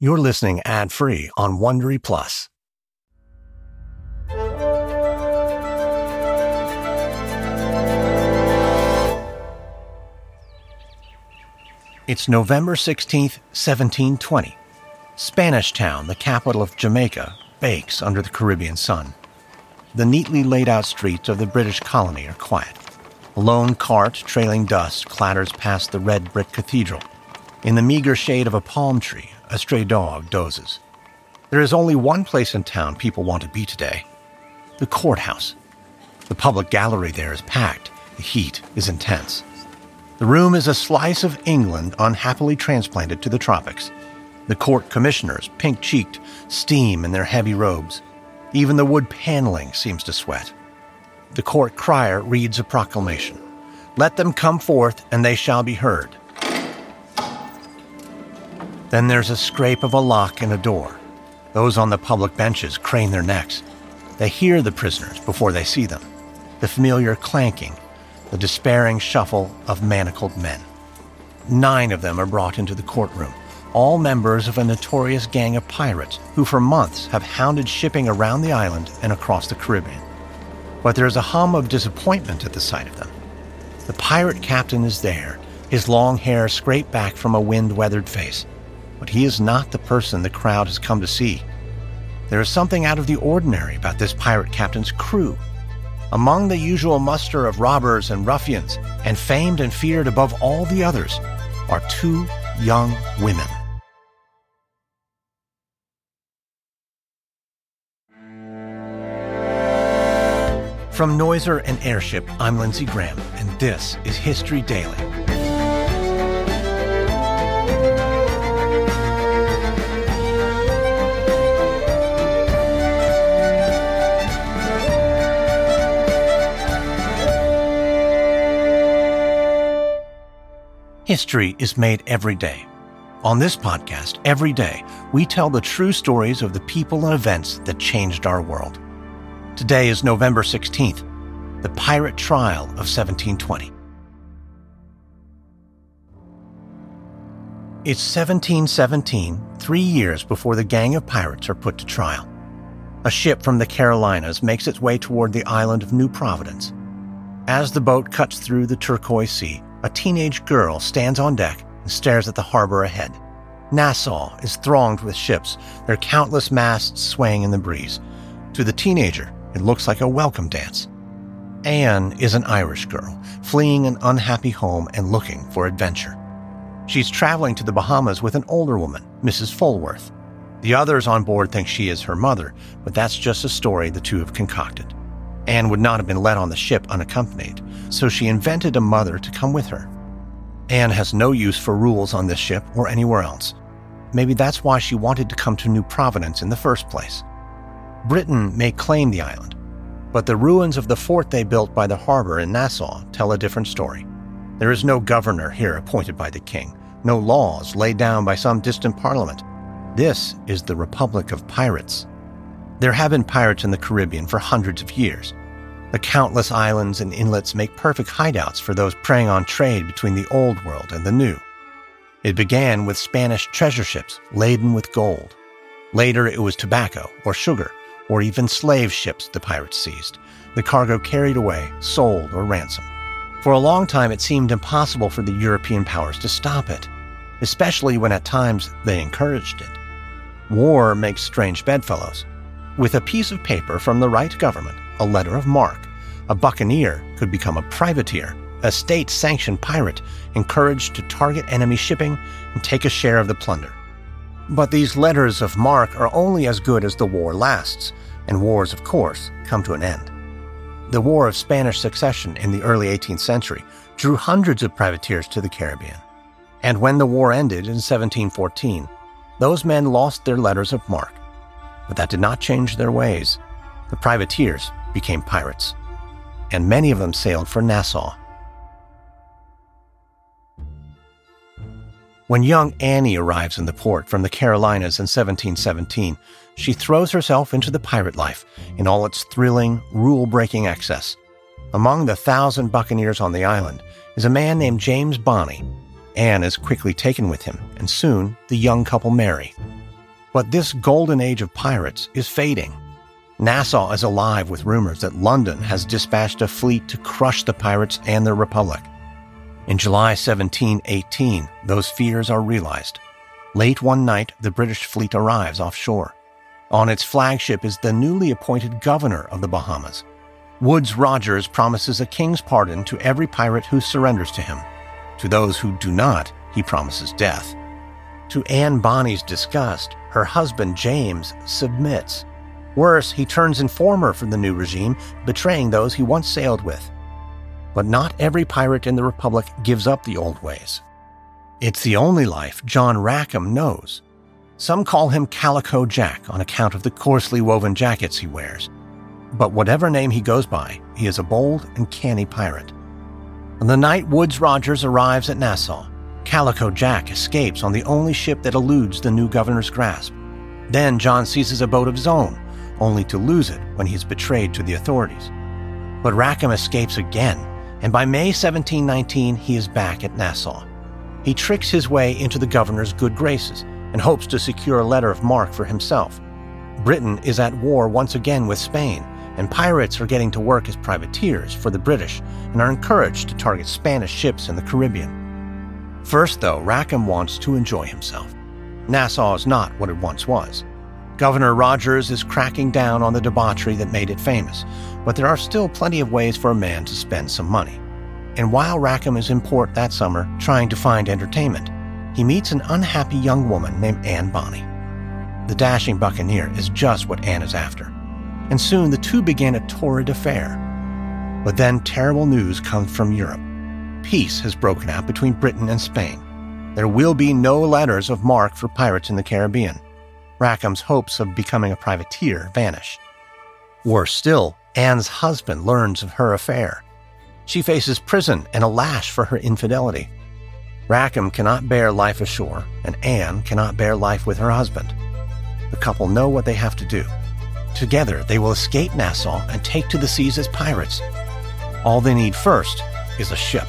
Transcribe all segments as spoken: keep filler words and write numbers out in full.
You're listening ad-free on Wondery Plus. It's November sixteenth, seventeen twenty. Spanish Town, the capital of Jamaica, bakes under the Caribbean sun. The neatly laid-out streets of the British colony are quiet. A lone cart trailing dust clatters past the red brick cathedral. In the meager shade of a palm tree, a stray dog dozes. There is only one place in town people want to be today: the courthouse. The public gallery there is packed. The heat is intense. The room is a slice of England unhappily transplanted to the tropics. The court commissioners, pink-cheeked, steam in their heavy robes. Even the wood paneling seems to sweat. The court crier reads a proclamation. "Let them come forth, and they shall be heard." Then there's a scrape of a lock in a door. Those on the public benches crane their necks. They hear the prisoners before they see them. The familiar clanking, the despairing shuffle of manacled men. Nine of them are brought into the courtroom, all members of a notorious gang of pirates who for months have hounded shipping around the island and across the Caribbean. But there is a hum of disappointment at the sight of them. The pirate captain is there, his long hair scraped back from a wind-weathered face. But he is not the person the crowd has come to see. There is something out of the ordinary about this pirate captain's crew. Among the usual muster of robbers and ruffians, and famed and feared above all the others, are two young women. From Noiser and Airship, I'm Lindsey Graham, and this is History Daily. History is made every day. On this podcast, every day, we tell the true stories of the people and events that changed our world. Today is November sixteenth, the pirate trial of seventeen twenty. It's seventeen seventeen, three years before the gang of pirates are put to trial. A ship from the Carolinas makes its way toward the island of New Providence. As the boat cuts through the turquoise sea, a teenage girl stands on deck and stares at the harbor ahead. Nassau is thronged with ships, their countless masts swaying in the breeze. To the teenager, it looks like a welcome dance. Anne is an Irish girl, fleeing an unhappy home and looking for adventure. She's traveling to the Bahamas with an older woman, Missus Fulworth. The others on board think she is her mother, but that's just a story the two have concocted. Anne would not have been let on the ship unaccompanied, so she invented a mother to come with her. Anne has no use for rules on this ship or anywhere else. Maybe that's why she wanted to come to New Providence in the first place. Britain may claim the island, but the ruins of the fort they built by the harbor in Nassau tell a different story. There is no governor here appointed by the king, no laws laid down by some distant parliament. This is the Republic of Pirates. There have been pirates in the Caribbean for hundreds of years. The countless islands and inlets make perfect hideouts for those preying on trade between the Old World and the New. It began with Spanish treasure ships laden with gold. Later it was tobacco or sugar, or even slave ships the pirates seized, the cargo carried away, sold, or ransomed. For a long time it seemed impossible for the European powers to stop it, especially when at times they encouraged it. War makes strange bedfellows. With a piece of paper from the right government, a letter of marque, a buccaneer could become a privateer, a state-sanctioned pirate encouraged to target enemy shipping and take a share of the plunder. But these letters of marque are only as good as the war lasts, and wars, of course, come to an end. The War of Spanish Succession in the early eighteenth century drew hundreds of privateers to the Caribbean. And when the war ended in seventeen fourteen, those men lost their letters of marque. But that did not change their ways. The privateers became pirates, and many of them sailed for Nassau. When young Annie arrives in the port from the Carolinas in seventeen seventeen, she throws herself into the pirate life in all its thrilling, rule-breaking excess. Among the thousand buccaneers on the island is a man named James Bonney. Anne is quickly taken with him, and soon the young couple marry. But this golden age of pirates is fading. Nassau is alive with rumors that London has dispatched a fleet to crush the pirates and their republic. In July seventeen eighteen, those fears are realized. Late one night, the British fleet arrives offshore. On its flagship is the newly appointed governor of the Bahamas. Woodes Rogers promises a king's pardon to every pirate who surrenders to him. To those who do not, he promises death. To Anne Bonny's disgust, her husband James submits. Worse, he turns informer for the new regime, betraying those he once sailed with. But not every pirate in the Republic gives up the old ways. It's the only life John Rackham knows. Some call him Calico Jack on account of the coarsely woven jackets he wears. But whatever name he goes by, he is a bold and canny pirate. On the night Woodes Rogers arrives at Nassau, Calico Jack escapes on the only ship that eludes the new governor's grasp. Then John seizes a boat of his own, only to lose it when he is betrayed to the authorities. But Rackham escapes again, and by May seventeen nineteen he is back at Nassau. He tricks his way into the governor's good graces and hopes to secure a letter of marque for himself. Britain is at war once again with Spain, and pirates are getting to work as privateers for the British and are encouraged to target Spanish ships in the Caribbean. First, though, Rackham wants to enjoy himself. Nassau is not what it once was. Governor Rogers is cracking down on the debauchery that made it famous, but there are still plenty of ways for a man to spend some money. And while Rackham is in port that summer trying to find entertainment, he meets an unhappy young woman named Anne Bonny. The dashing buccaneer is just what Anne is after, and soon the two begin a torrid affair. But then terrible news comes from Europe. Peace has broken out between Britain and Spain. There will be no letters of marque for pirates in the Caribbean. Rackham's hopes of becoming a privateer vanish. Worse still, Anne's husband learns of her affair. She faces prison and a lash for her infidelity. Rackham cannot bear life ashore, and Anne cannot bear life with her husband. The couple know what they have to do. Together, they will escape Nassau and take to the seas as pirates. All they need first is a ship.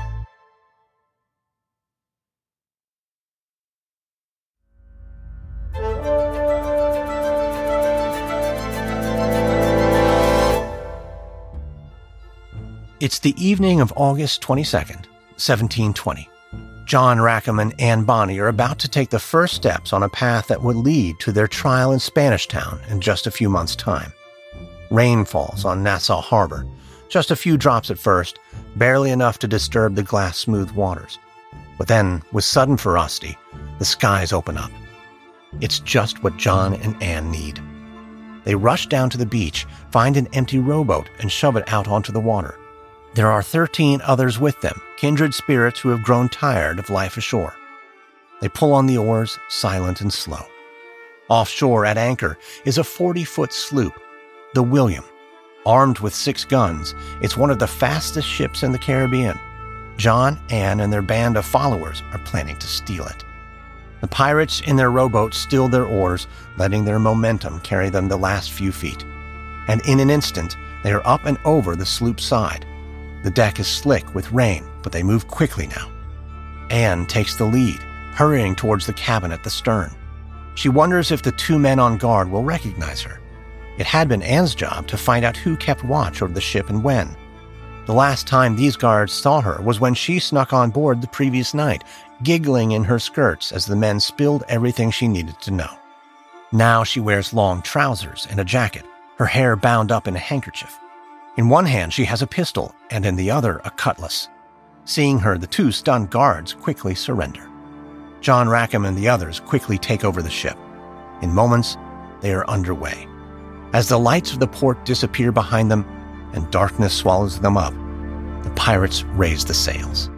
It's the evening of August twenty-second, seventeen twenty. John Rackham and Anne Bonny are about to take the first steps on a path that would lead to their trial in Spanish Town in just a few months' time. Rain falls on Nassau Harbor, just a few drops at first, barely enough to disturb the glass-smooth waters. But then, with sudden ferocity, the skies open up. It's just what John and Anne need. They rush down to the beach, find an empty rowboat, and shove it out onto the water. There are thirteen others with them, kindred spirits who have grown tired of life ashore. They pull on the oars, silent and slow. Offshore at anchor is a forty-foot sloop, the William. Armed with six guns, it's one of the fastest ships in the Caribbean. John, Anne, and their band of followers are planning to steal it. The pirates in their rowboat still their oars, letting their momentum carry them the last few feet. And in an instant, they are up and over the sloop's side. The deck is slick with rain, but they move quickly now. Anne takes the lead, hurrying towards the cabin at the stern. She wonders if the two men on guard will recognize her. It had been Anne's job to find out who kept watch over the ship and when. The last time these guards saw her was when she snuck on board the previous night, giggling in her skirts as the men spilled everything she needed to know. Now she wears long trousers and a jacket, her hair bound up in a handkerchief. In one hand she has a pistol, and in the other a cutlass. Seeing her, the two stunned guards quickly surrender. John Rackham and the others quickly take over the ship. In moments, they are underway. As the lights of the port disappear behind them and darkness swallows them up, the pirates raise the sails.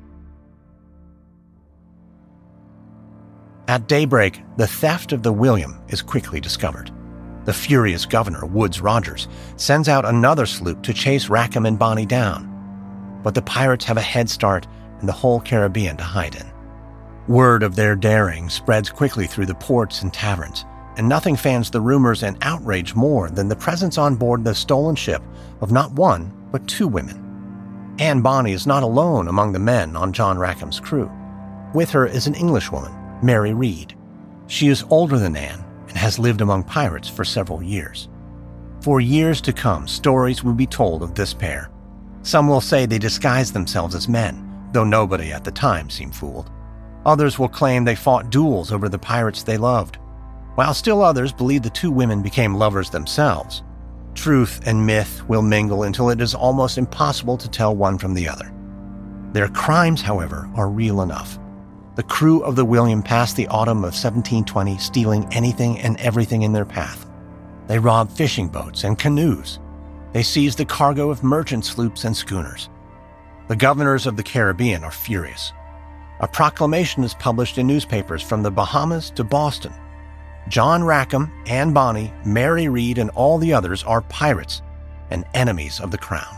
At daybreak, the theft of the William is quickly discovered. The furious governor, Woodes Rogers, sends out another sloop to chase Rackham and Bonny down. But the pirates have a head start and the whole Caribbean to hide in. Word of their daring spreads quickly through the ports and taverns, and nothing fans the rumors and outrage more than the presence on board the stolen ship of not one, but two women. Anne Bonny is not alone among the men on John Rackham's crew. With her is an Englishwoman, Mary Read. She is older than Anne, has lived among pirates for several years. For years to come, stories will be told of this pair. Some will say they disguised themselves as men, though nobody at the time seemed fooled. Others will claim they fought duels over the pirates they loved, while still others believe the two women became lovers themselves. Truth and myth will mingle until it is almost impossible to tell one from the other. Their crimes, however, are real enough. The crew of the William passed the autumn of seventeen twenty stealing anything and everything in their path. They robbed fishing boats and canoes. They seized the cargo of merchant sloops and schooners. The governors of the Caribbean are furious. A proclamation is published in newspapers from the Bahamas to Boston. John Rackham, Anne Bonny, Mary Read, and all the others are pirates and enemies of the crown.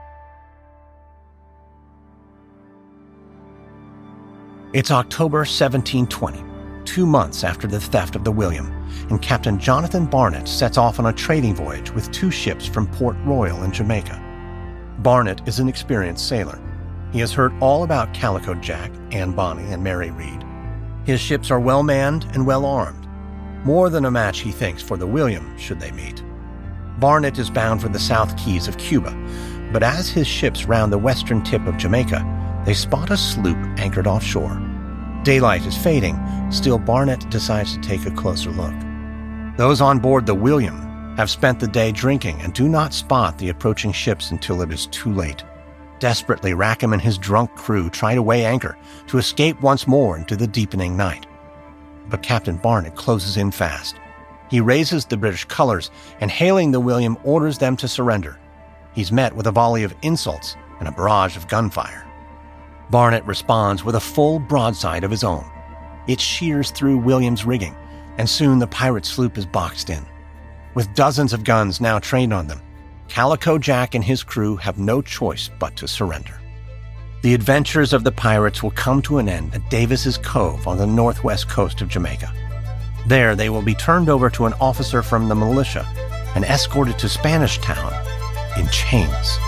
It's October seventeen twenty, two months after the theft of the William, and Captain Jonathan Barnett sets off on a trading voyage with two ships from Port Royal in Jamaica. Barnett is an experienced sailor. He has heard all about Calico Jack, Anne Bonny, and Mary Read. His ships are well manned and well armed. More than a match, he thinks, for the William, should they meet. Barnett is bound for the South Keys of Cuba, but as his ships round the western tip of Jamaica, they spot a sloop anchored offshore. Daylight is fading, still Barnett decides to take a closer look. Those on board the William have spent the day drinking and do not spot the approaching ships until it is too late. Desperately, Rackham and his drunk crew try to weigh anchor to escape once more into the deepening night. But Captain Barnett closes in fast. He raises the British colors and, hailing the William, orders them to surrender. He's met with a volley of insults and a barrage of gunfire. Barnett responds with a full broadside of his own. It shears through William's rigging, and soon the pirate sloop is boxed in. With dozens of guns now trained on them, Calico Jack and his crew have no choice but to surrender. The adventures of the pirates will come to an end at Davis's Cove on the northwest coast of Jamaica. There they will be turned over to an officer from the militia and escorted to Spanish Town in chains.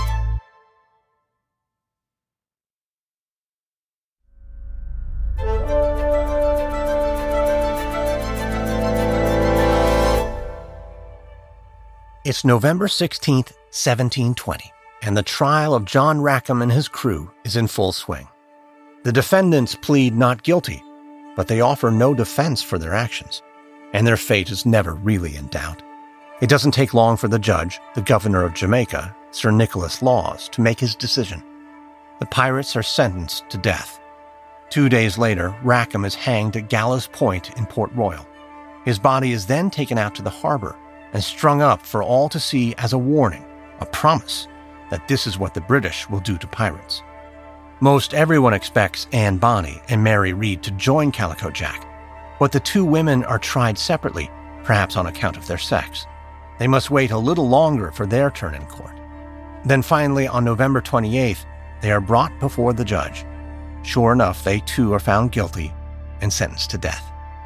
It's November sixteenth, seventeen twenty, and the trial of John Rackham and his crew is in full swing. The defendants plead not guilty, but they offer no defense for their actions, and their fate is never really in doubt. It doesn't take long for the judge, the governor of Jamaica, Sir Nicholas Laws, to make his decision. The pirates are sentenced to death. Two days later, Rackham is hanged at Gallows Point in Port Royal. His body is then taken out to the harbor and strung up for all to see as a warning, a promise that this is what the British will do to pirates. Most everyone expects Anne Bonny and Mary Read to join Calico Jack, but the two women are tried separately, perhaps on account of their sex. They must wait a little longer for their turn in court. Then finally, on November twenty-eighth, they are brought before the judge. Sure enough, they too are found guilty and sentenced to death.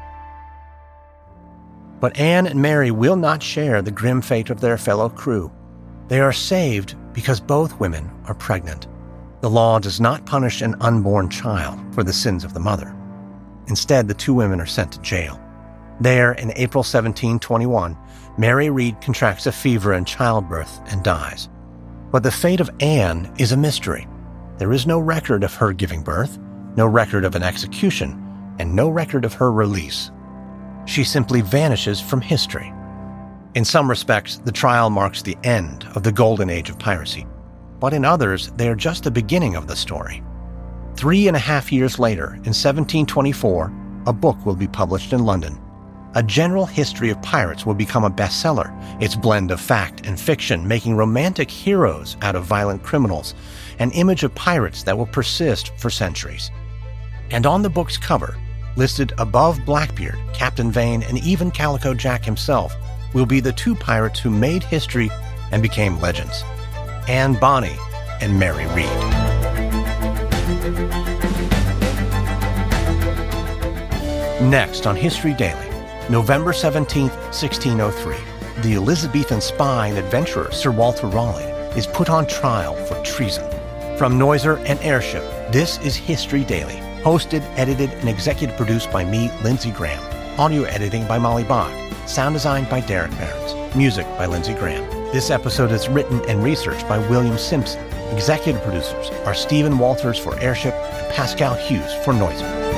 But Anne and Mary will not share the grim fate of their fellow crew. They are saved because both women are pregnant. The law does not punish an unborn child for the sins of the mother. Instead, the two women are sent to jail. There, in April seventeen twenty-one, Mary Read contracts a fever in childbirth and dies. But the fate of Anne is a mystery. There is no record of her giving birth, no record of an execution, and no record of her release. She simply vanishes from history. In some respects, the trial marks the end of the golden age of piracy, but in others, they are just the beginning of the story. Three and a half years later, in seventeen twenty-four, a book will be published in London. A General History of Pirates will become a bestseller, its blend of fact and fiction making romantic heroes out of violent criminals, an image of pirates that will persist for centuries. And on the book's cover, listed above Blackbeard, Captain Vane, and even Calico Jack himself, will be the two pirates who made history and became legends: Anne Bonny and Mary Read. Next on History Daily, November seventeenth, sixteen oh three, the Elizabethan spy and adventurer Sir Walter Raleigh is put on trial for treason. From Noiser and Airship, this is History Daily, hosted, edited, and executive produced by me, Lindsey Graham. Audio editing by Molly Bach. Sound design by Derek Behrens. Music by Lindsey Graham. This episode is written and researched by William Simpson. Executive producers are Stephen Walters for Airship and Pascal Hughes for Noiser.